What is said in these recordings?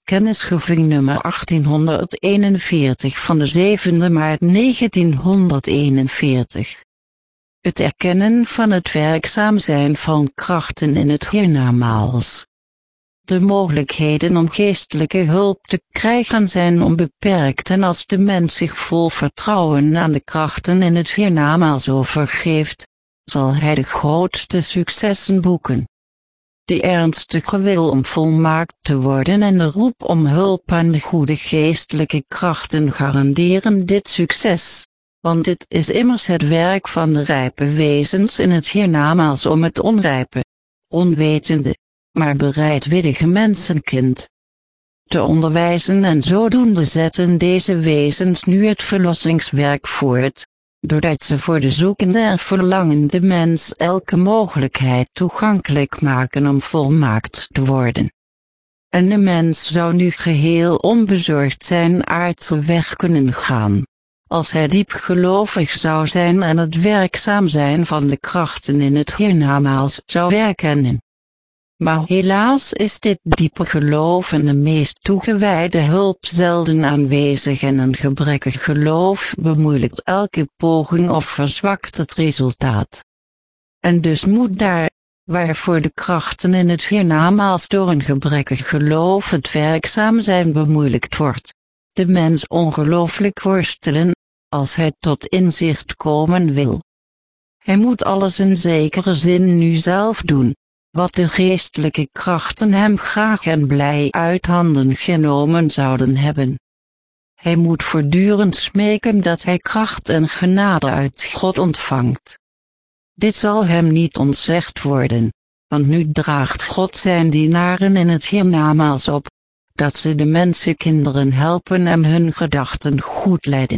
Kennisgeving nummer 1841 van de 7 maart 1941. Het erkennen van het werkzaam zijn van krachten in het hiernamaals. De mogelijkheden om geestelijke hulp te krijgen zijn onbeperkt en als de mens zich vol vertrouwen aan de krachten in het hiernamaals overgeeft, zal hij de grootste successen boeken. De ernstige wil om volmaakt te worden en de roep om hulp aan de goede geestelijke krachten garanderen dit succes, want dit is immers het werk van de rijpe wezens in het hiernamaals om het onrijpe, onwetende, maar bereidwillige mensenkind te onderwijzen en zodoende zetten deze wezens nu het verlossingswerk voort, doordat ze voor de zoekende en verlangende mens elke mogelijkheid toegankelijk maken om volmaakt te worden. En de mens zou nu geheel onbezorgd zijn aardse weg kunnen gaan, als hij diep gelovig zou zijn en het werkzaam zijn van de krachten in het hiernamaals zou erkennen. Maar helaas is dit diepe geloof en de meest toegewijde hulp zelden aanwezig en een gebrekkig geloof bemoeilijkt elke poging of verzwakt het resultaat. En dus moet daar, waarvoor de krachten in het hiernamaals door een gebrekkig geloof het werkzaam zijn bemoeilijkt wordt, de mens ongelooflijk worstelen, als hij tot inzicht komen wil. Hij moet alles in zekere zin nu zelf doen, wat de geestelijke krachten hem graag en blij uit handen genomen zouden hebben. Hij moet voortdurend smeken dat hij kracht en genade uit God ontvangt. Dit zal hem niet ontzegd worden, want nu draagt God zijn dienaren in het hiernamaals op, dat ze de mensenkinderen helpen en hun gedachten goed leiden.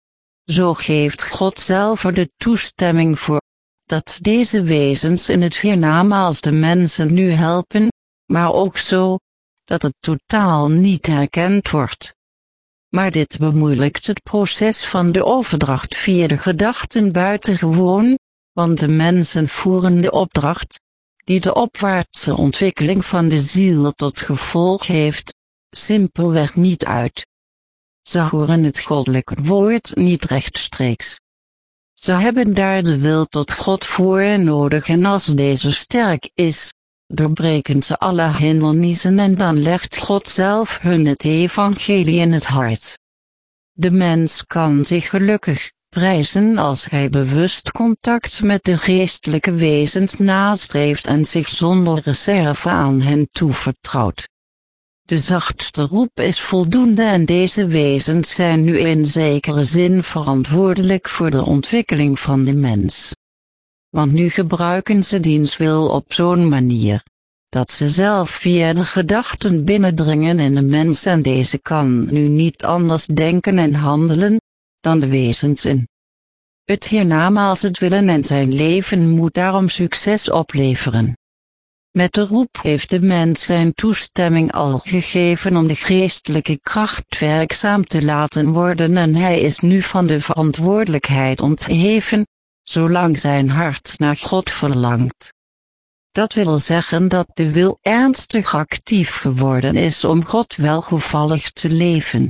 Zo geeft God zelf er de toestemming voor, dat deze wezens in het hiernamaals de mensen nu helpen, maar ook zo, dat het totaal niet herkend wordt. Maar dit bemoeilijkt het proces van de overdracht via de gedachten buitengewoon, want de mensen voeren de opdracht, die de opwaartse ontwikkeling van de ziel tot gevolg heeft, simpelweg niet uit. Ze horen het goddelijke woord niet rechtstreeks. Ze hebben daar de wil tot God voor nodig en als deze sterk is, doorbreken ze alle hindernissen en dan legt God zelf hun het evangelie in het hart. De mens kan zich gelukkig prijzen als hij bewust contact met de geestelijke wezens nastreeft en zich zonder reserve aan hen toevertrouwt. De zachtste roep is voldoende en deze wezens zijn nu in zekere zin verantwoordelijk voor de ontwikkeling van de mens. Want nu gebruiken ze diens wil op zo'n manier, dat ze zelf via de gedachten binnendringen in de mens en deze kan nu niet anders denken en handelen, dan de wezens in het hiernamaals het willen en zijn leven moet daarom succes opleveren. Met de roep heeft de mens zijn toestemming al gegeven om de geestelijke kracht werkzaam te laten worden en hij is nu van de verantwoordelijkheid ontheven, zolang zijn hart naar God verlangt. Dat wil zeggen dat de wil ernstig actief geworden is om God welgevallig te leven.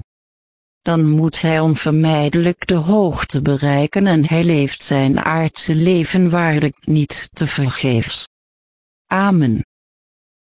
Dan moet hij onvermijdelijk de hoogte bereiken en hij leeft zijn aardse leven waarlijk niet tevergeefs. Amen.